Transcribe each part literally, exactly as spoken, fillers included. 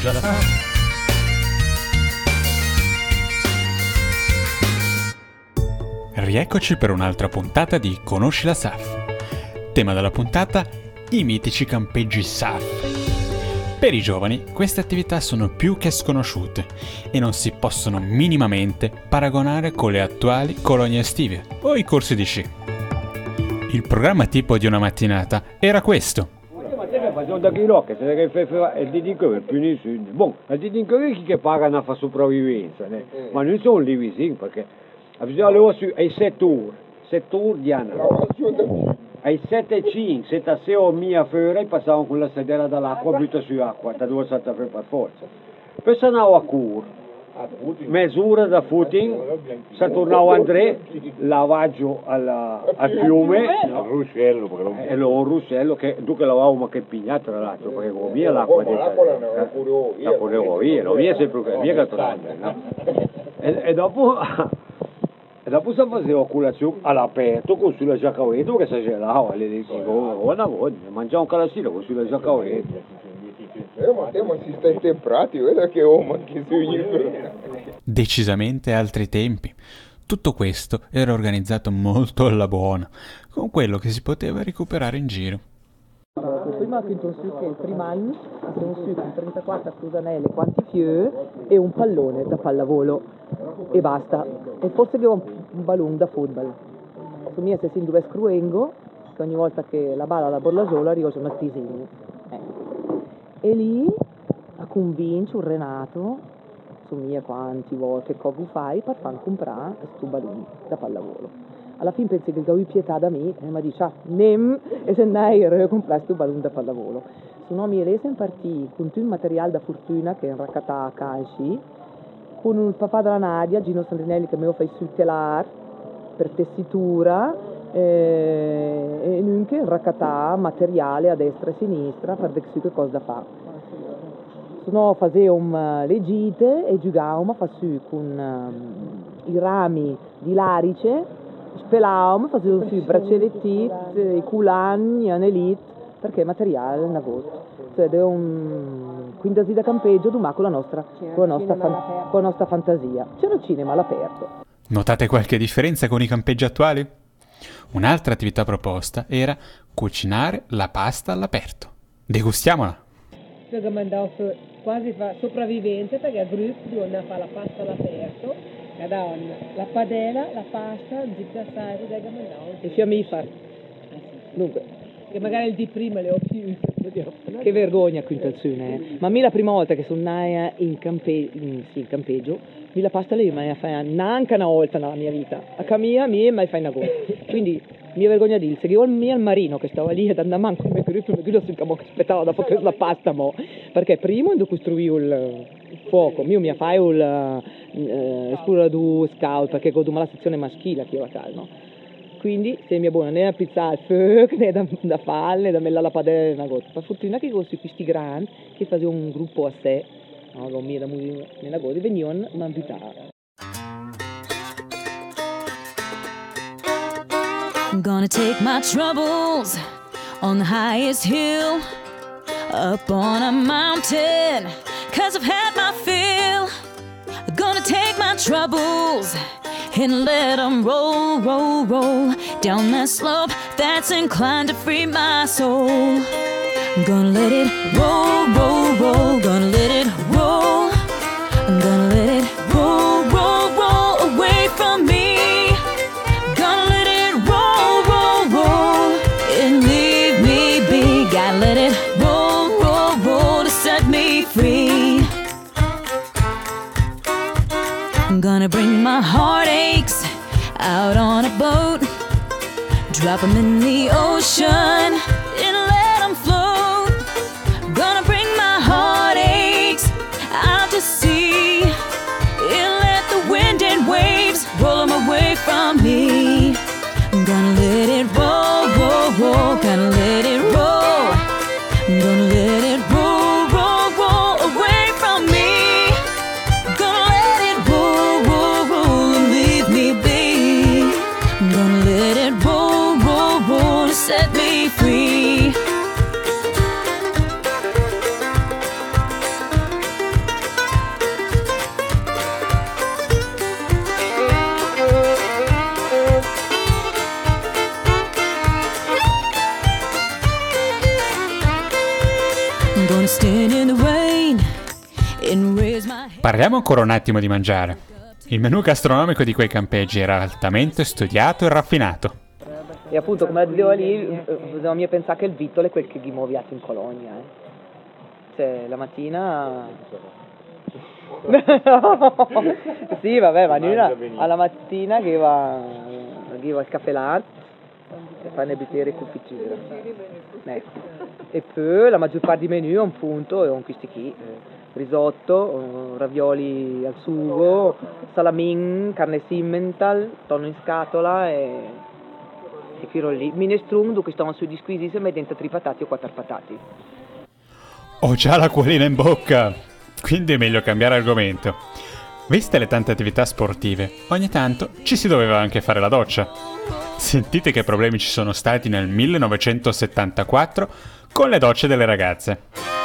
mangia la Rieccoci per un'altra puntata di Conosci la S A F. Tema della puntata: i mitici campeggi S A F. Per i giovani queste attività sono più che sconosciute e non si possono minimamente paragonare con le attuali colonie estive o i corsi di sci. Il programma tipo di una mattinata era questo. Facciamo da Chirocca, se ne fa e ti dico per più nessuno. Buon, ma ti dico che pagano a fare sopravvivenza, né? Ma non sono lì vicini perché bisogna ai sette ore, sette ore di anno. Ai sette e cinque, sette a sei ore mia fuori, passavamo con la sedera dall'acqua, butta su acqua, da dove salta per forza. Poi andavo a cura, mezz'ora da footing, si tornava a André, lavaggio alla, al fiume, al ruscello, e lo ruscello che tu che lavavo che pigna tra l'altro, perché con via l'acqua la ponevo via, non via sempre via che tornava, no? E, e dopo e dopo si faceva colazione all'aperto con sulla giaccavetto che si gelava, le dicevo, oh, una volta, mangiavo un calassino con sulla giaccavetto. Eh, ma te ma si sta in temprati, vedi che oh, ma che sugli. Decisamente altri tempi. Tutto questo era organizzato molto alla buona, con quello che si poteva recuperare in giro. Prima ho finito un succo il primo anno, un succo con trentaquattro crusanelle, quanti fiori e un pallone da pallavolo e basta. E forse che ho un ballone da football. Su mia se si dove scruengo, che ogni volta che la balla la borla sola arrivo su una tisina. Eh. E lì a convincere un Renato, su mia quanti volte che cosa fai per far comprare questo ballone da pallavolo. Alla fine pensi che avevi pietà da me e mi dice ah, nem e se andai a comprare questo ballone da pallavolo. Su no mi lese in partì con tutto il materiale da fortuna che è in raccatà a calci, con il papà della Nadia, Gino Sandrinelli, che mi ha fatto il telar per tessitura eh, e anche in raccatà materiale a destra e a sinistra per vedere che cosa da fare. Se no facevamo le gite e giocavamo con um, i rami di larice, spelavamo, facevamo sui braccialetti, i culani, gli aneliti, perché materiale è una volta. Cioè è un quindasi da campeggio domani con la nostra, con la nostra, fan, con la nostra fantasia. C'era il cinema all'aperto. Notate qualche differenza con i campeggi attuali? Un'altra attività proposta era cucinare la pasta all'aperto. Degustiamola! Io che mandavo quasi fa sopravvivenza perché a gruppo bisogna fare la pasta all'aperto, la donna, la padella, la pasta, un zitto assai, che mandavo. E fiammifar. Dunque. Che magari il di prima le ho più. Che vergogna quintazione, eh. Ma mi la prima volta che sono nata in, campe- in, sì, in campeggio, mi la pasta lì mi fa neanche una volta nella mia vita. A camia mi mai fa una cosa. Quindi mi vergogna di dire, seguivo il mio marino che stava lì ed andava manco come gruppo, mi guido sul camo che aspettava da fare la pasta, mo. Perché prima quando costruivo il fuoco, io mi fai il eh, esplora du scout, perché godo la sezione maschile che io la calmo. Quindi se mi è buona né a pizzare il fuoco, né da, da fare, né da mettere la padella una gota. Per fortuna che con questi grandi che facevano un gruppo a sé, no, con me da nella gota, venivano a invitare. I'm gonna take my troubles on the highest hill, up on a mountain, cause I've had my fill. I'm gonna take my troubles and let them roll, roll, roll down that slope that's inclined to free my soul. I'm gonna let it roll, roll, roll, gonna let it roll. I'm gonna let it roll, roll, roll away from me. Gonna let it roll, roll, roll and leave me be. Gotta let it roll, roll, roll to set me free. I'm gonna bring my heartaches out on a boat, drop them in the ocean and let them float. Gonna bring my heartaches out to sea and let the wind and waves roll them away from me. I'm gonna let it roll, roll, roll, gonna let it roll. I'm gonna let it roll, roll, roll away from me. Gonna let it roll, roll, roll and leave me be. I'm gonna let it roll, roll, roll to set me stand in the rain and raise my head. Parliamo ancora un attimo di mangiare. Il menù gastronomico di quei campeggi era altamente studiato e raffinato. E appunto, come la dicevo lì, bisogna mia pensare che il vitto è quel che muoviate in colonia. Eh. Cioè, la mattina... sì, vabbè, ma noi alla mattina che va, che va il caffè latte, che fa ne bicchiere con confitura. Ecco. E poi la maggior parte dei menù, appunto, è un questi qui. Risotto, ravioli al sugo, salamin, carne simmental, tonno in scatola e, e quello lì. Minestrone, dove stavano sui disquisissimi e dentro tre patati o quattro patati. Ho già l'acquolina in bocca, quindi è meglio cambiare argomento. Viste le tante attività sportive, ogni tanto ci si doveva anche fare la doccia. Sentite che problemi ci sono stati nel millenovecentosettantaquattro con le docce delle ragazze.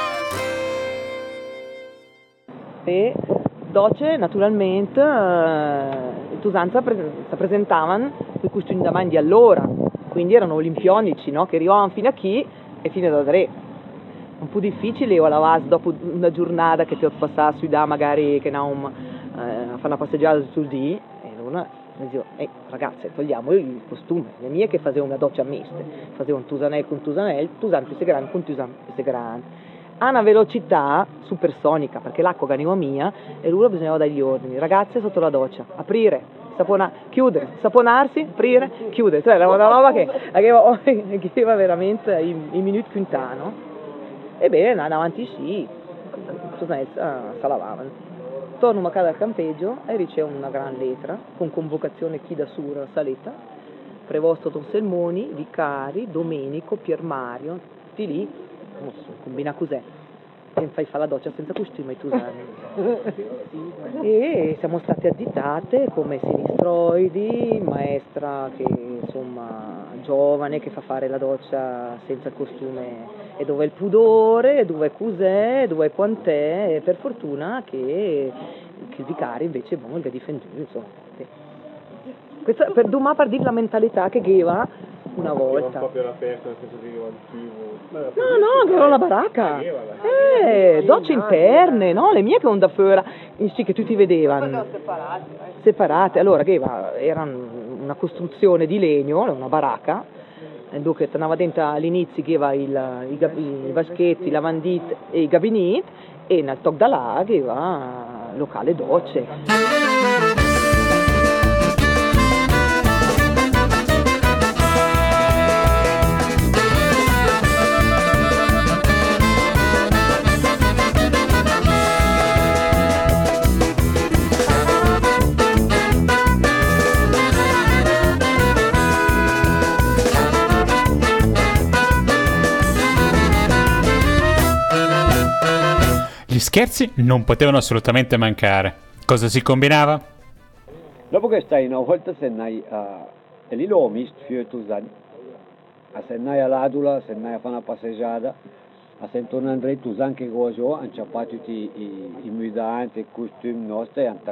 E docce naturalmente eh, Tusanza pre- si presentavano con i costumi da di allora, quindi erano olimpionici, no? Che arrivavano fino a chi e fino da tre. Un po' difficile o lavare dopo una giornata che ti ho passato sui da magari che non eh, a fare una passeggiata sul dì e allora mi dicevo, ehi ragazze, togliamo il costume, le mie che facevano una doccia mista, facevano tusanel con tusanel, tusan più grande con tusan più grande. Ha una velocità supersonica, perché l'acqua ganiva mia e lui bisognava dargli ordini. Ragazze sotto la doccia, aprire, sapona, chiudere, saponarsi, aprire, chiudere. Cioè era una roba che aveva, aveva veramente i, i minuti quintano. Ebbene, andando avanti sì, Susanezza si lavavano. Torno a casa al campeggio e ricevo una gran lettera con convocazione chi da sura saletta, prevosto Don Selmoni, Vicari, Domenico, Piermario, tutti lì. Non so, combina cos'è e fai fare la doccia senza costume tu sai. E siamo state additate come sinistroidi, maestra che insomma giovane che fa fare la doccia senza costume e dove è il pudore, dove è cos'è, dove è quant'è e per fortuna che, che il vicario invece volga difendere insomma. Questa, per domani per dire la mentalità che aveva una volta. Un po' più all'aperto, nel senso che no, no, che era una baracca. Eh, docce interne, no? Le mie che non da fuori, sì, che tutti vedevano. Separate. Separate. Allora, che era una costruzione di legno, una baracca, dove tornava dentro all'inizio che aveva il, i, i vaschetti, i lavandit e i gabinetti, e nel toc da là che aveva locale docce. Gli scherzi non potevano assolutamente mancare. Cosa si combinava? Dopo che stai una volta se andai a... e lì l'ho visto più Tusan. Se andai all'Adula, se andai a fare una passeggiata, a Sant'On Andrei Tusan che cosa ho, hanno ciappato tutti i, i mudanti, i costumi nostri e hanno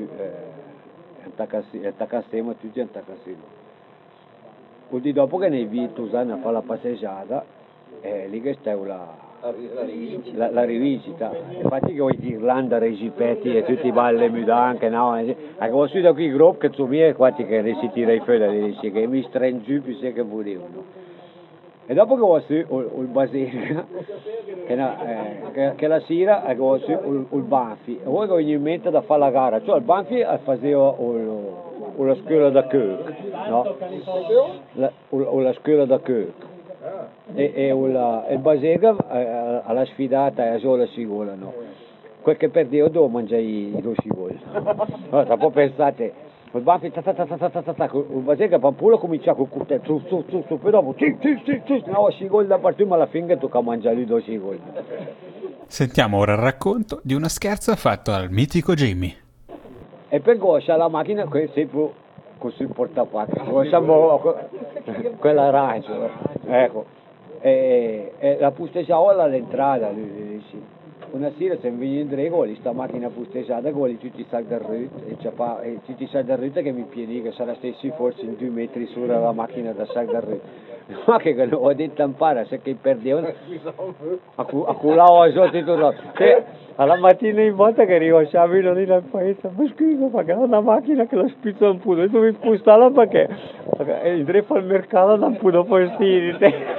attaccato tutti attaccati. Il di dopo che ne vi Tusan a fare la passeggiata, è lì che stai la... La rivincita. La, la rivincita. Infatti che oggi Irlanda, Regipetti e tutti i balli mudanti, no? Anche ho su da qui il gruppo che su me quanti che ne si tira i fede, dice che mi stringi più se che volevano. E dopo che ho su il Basilica, che, eh, che, che la sera ho su il Banfi, e poi ho in mente da fare la gara, cioè il Banfi faceva la scuola da Kirk, no? La, la scuola da Kirk. E, e il, il Basega eh, alla sfidata e a sola scivola, no? Quel che perdeva dopo mangiai i due scivoli. Allora, dopo pensate, il Banfi, ta ta ta ta ta ta ta ta, il Basega Pampula comincia con il coltello, su su su su, poi dopo, ci ci ci ci, no, scivoli da parte, ma alla fine tocca mangiare i due scivoli. Sentiamo ora il racconto di una scherza fatto al mitico Jimmy. E per goscia la macchina, sempre così il portapacca, facciamo quella arancia, ecco. E, e la posteggiava all'entrata, lui dice, una sera se mi in con questa macchina fustesata con tutti i sacchi da rut e, c'ha, e tutti i sacchi da rut che mi pieni che sarà stessi forse in due metri sulla la macchina da sacchi da rut. Ma che non ho detto impara se che perdevano a culare sotto tutto. Alla mattina in volta che arrivo a Sciavino lì nel paese, ma scusa, perché ho una macchina che la spizza un po', e tu mi spostala perché il dreppo al mercato non può fastidio.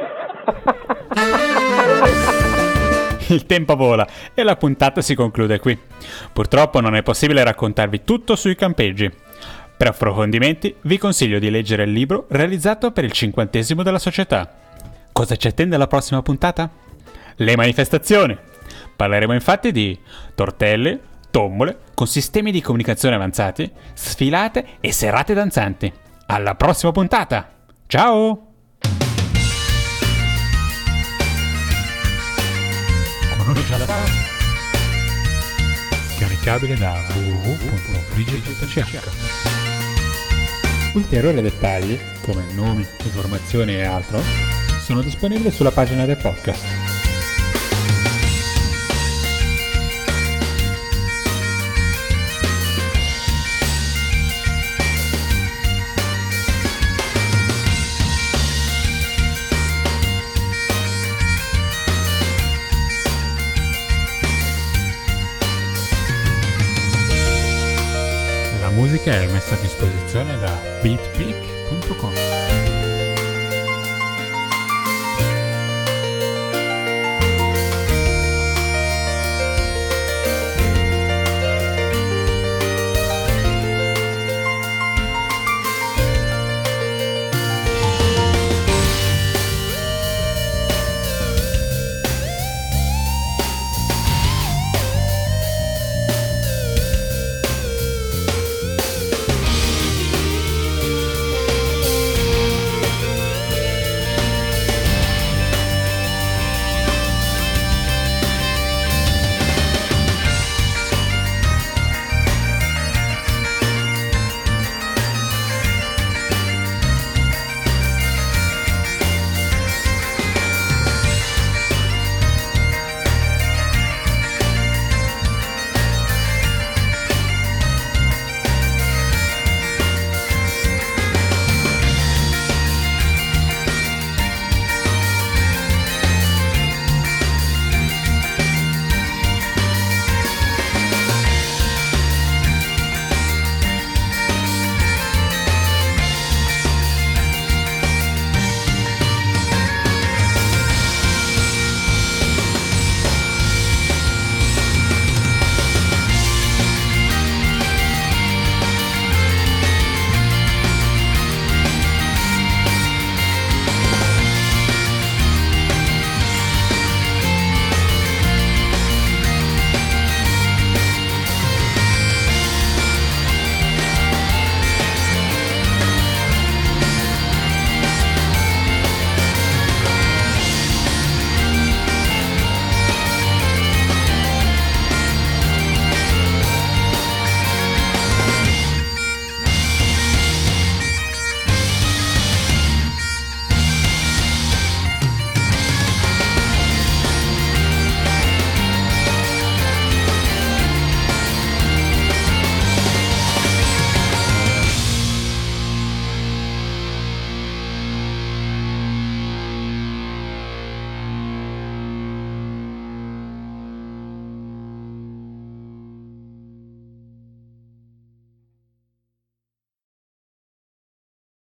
Il tempo vola e la puntata si conclude qui. Purtroppo non è possibile raccontarvi tutto sui campeggi. Per approfondimenti vi consiglio di leggere il libro realizzato per il cinquantesimo della società. Cosa ci attende alla prossima puntata? Le manifestazioni! Parleremo infatti di tortelle, tombole, con sistemi di comunicazione avanzati, sfilate e serate danzanti. Alla prossima puntata! Ciao! Conosci la S A F? Scaricabile da w w w punto frigge punto c h. Ulteriori dettagli, come nomi, informazioni e altro, sono disponibili sulla pagina del podcast. La musica è messa a disposizione da beatpeak punto com.